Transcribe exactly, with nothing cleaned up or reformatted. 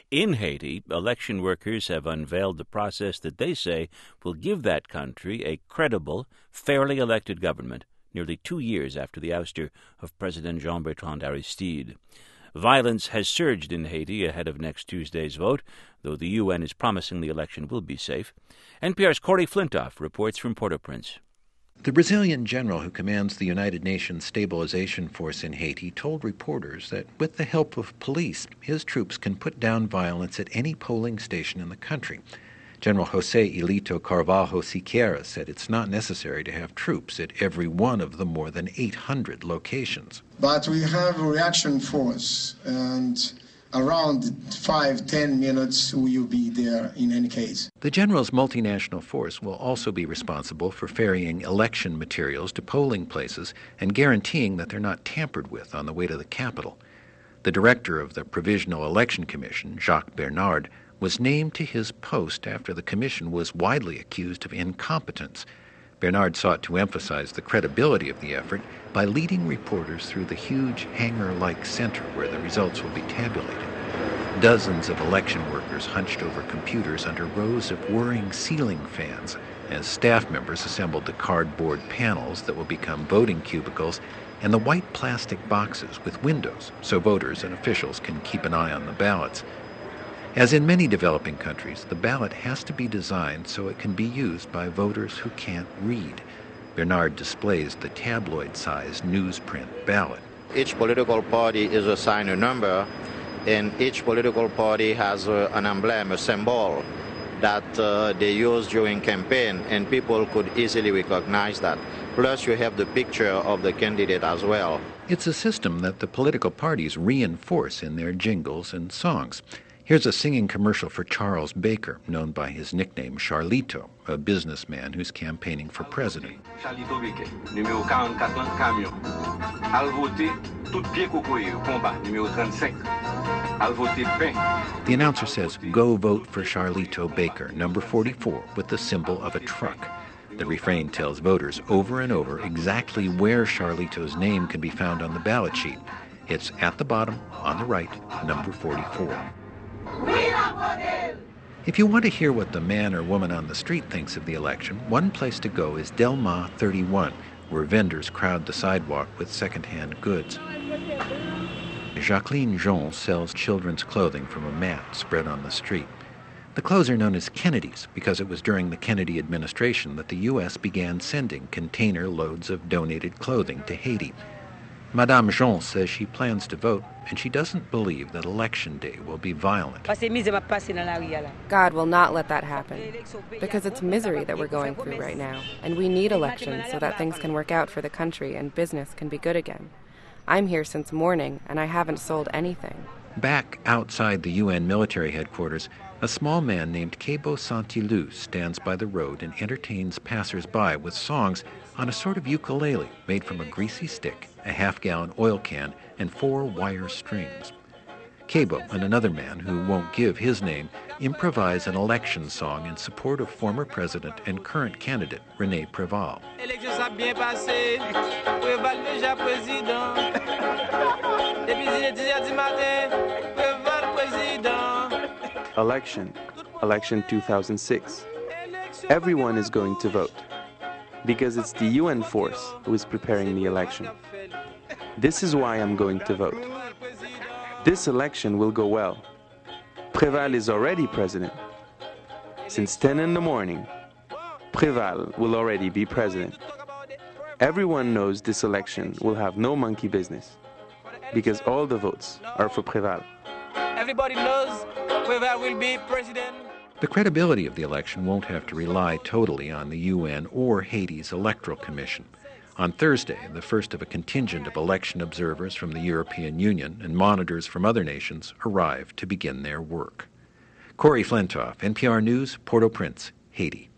In Haiti, election workers have unveiled the process that they say will give that country a credible, fairly elected government nearly two years after the ouster of President Jean-Bertrand Aristide. Violence has surged in Haiti ahead of next Tuesday's vote, though the U N is promising the election will be safe. N P R's Corey Flintoff reports from Port-au-Prince. The Brazilian general who commands the United Nations Stabilization Force in Haiti told reporters that with the help of police, his troops can put down violence at any polling station in the country. General José Ilito Carvalho Siqueira said it's not necessary to have troops at every one of the more than eight hundred locations. But we have a reaction force, and around five, ten minutes we will be there in any case. The general's multinational force will also be responsible for ferrying election materials to polling places and guaranteeing that they're not tampered with on the way to the capital. The director of the Provisional Election Commission, Jacques Bernard, was named to his post after the commission was widely accused of incompetence. Bernard sought to emphasize the credibility of the effort by leading reporters through the huge hangar-like center where the results will be tabulated. Dozens of election workers hunched over computers under rows of whirring ceiling fans as staff members assembled the cardboard panels that will become voting cubicles and the white plastic boxes with windows so voters and officials can keep an eye on the ballots. As in many developing countries, the ballot has to be designed so it can be used by voters who can't read. Bernard displays the tabloid-sized newsprint ballot. Each political party is assigned a number, and each political party has a, an emblem, a symbol that uh, they use during campaign, and people could easily recognize that. Plus, you have the picture of the candidate as well. It's a system that the political parties reinforce in their jingles and songs. Here's a singing commercial for Charles Baker, known by his nickname Charlito, a businessman who's campaigning for president. Charlito Baker, numéro forty-four camion. Al voter, tout pied coucouille, combat, numéro thirty-five. Al voter pain. The announcer says, "Go vote for Charlito Baker, number forty-four, with the symbol of a truck." The refrain tells voters over and over exactly where Charlito's name can be found on the ballot sheet. It's at the bottom, on the right, number forty-four. If you want to hear what the man or woman on the street thinks of the election, one place to go is Delma thirty-one, where vendors crowd the sidewalk with second-hand goods. Jacqueline Jean sells children's clothing from a mat spread on the street. The clothes are known as Kennedy's because it was during the Kennedy administration that the U S began sending container loads of donated clothing to Haiti. Madame Jean says she plans to vote, and she doesn't believe that Election Day will be violent. God will not let that happen, because it's misery that we're going through right now, and we need elections so that things can work out for the country and business can be good again. I'm here since morning, and I haven't sold anything. Back outside the U N military headquarters, a small man named Kebo Santilou stands by the road and entertains passers-by with songs on a sort of ukulele made from a greasy stick, a half-gallon oil can, and four wire strings. Kebo and another man, who won't give his name, improvise an election song in support of former president and current candidate René Préval. Election, election two thousand six. Everyone is going to vote, because it's the U N force who is preparing the election. This is why I'm going to vote. This election will go well. Préval is already president. Since ten in the morning, Préval will already be president. Everyone knows this election will have no monkey business, because all the votes are for Préval. Everybody knows Préval will be president. The credibility of the election won't have to rely totally on the U N or Haiti's Electoral Commission. On Thursday, the first of a contingent of election observers from the European Union and monitors from other nations arrived to begin their work. Corey Flintoff, N P R News, Port-au-Prince, Haiti.